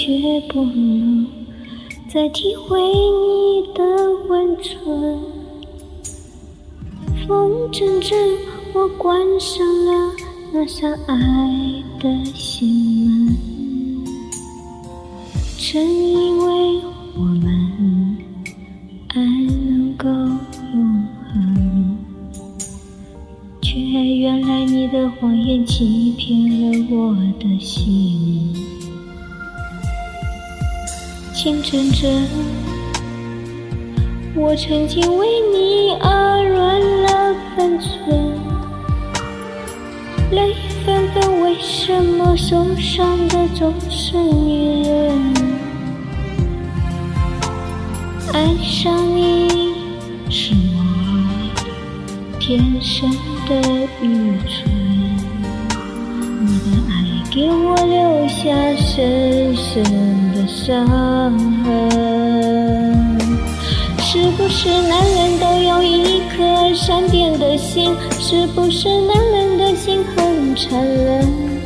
却不能再体会你的温存。风筝着我关上了那扇爱的心门，正以为我们爱能够永恒，却原来你的谎言欺骗了我的心。情真真，我曾经为你而软了分寸，泪纷纷，为什么受伤的总是女人？爱上你是我天生的愚蠢，你的爱给我留下深深的伤痕。是不是男人都有一颗善变的心？是不是男人的心很残忍？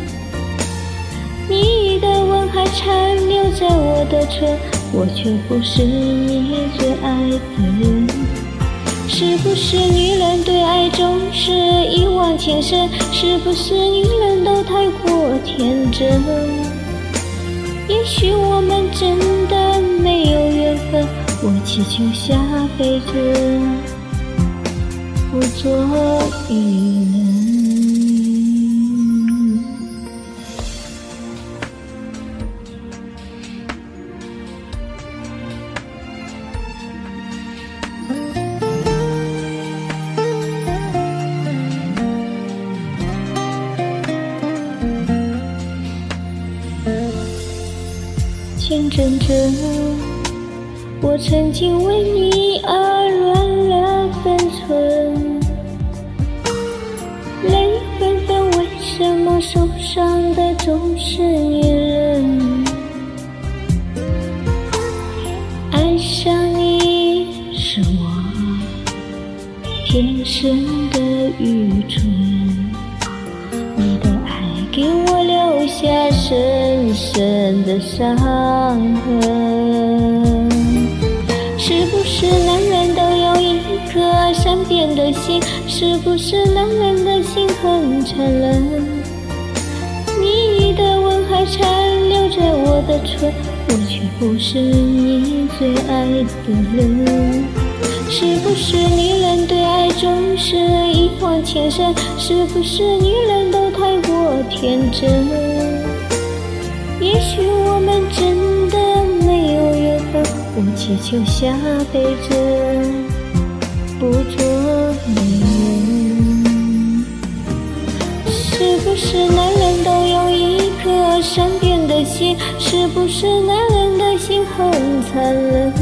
你的吻还残留在我的唇，我却不是你最爱的人。是不是女人对爱总是一往情深？是不是女人都太过天真？也许我们真的没有缘分，我祈求下辈子不做愚人。情真真，我曾经为你而软了分寸，泪纷纷，为什么受伤的总是女人？爱上你是我天生的愚蠢，你的爱给我留下深深的伤痕。是不是男人都有一颗善变的心？是不是男人的心很残忍？你的吻还残留在我的唇，我却不是你最爱的人。是不是女人对爱总是一往情深？是不是女人都太过天真？也许我们真的没有缘分，我祈求下辈子不做女人。是不是男人都有一颗善变的心？是不是男人的心很残忍？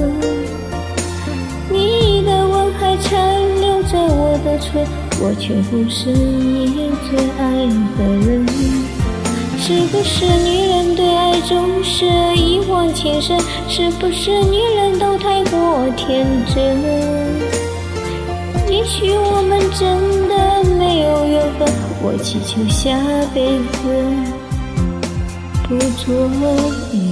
你的吻还残留在我的唇，我却不是你最爱的人。是不是女人对爱总是一往情深？是不是女人都太过天真？也许我们真的没有缘分，我祈求下辈子不做女人。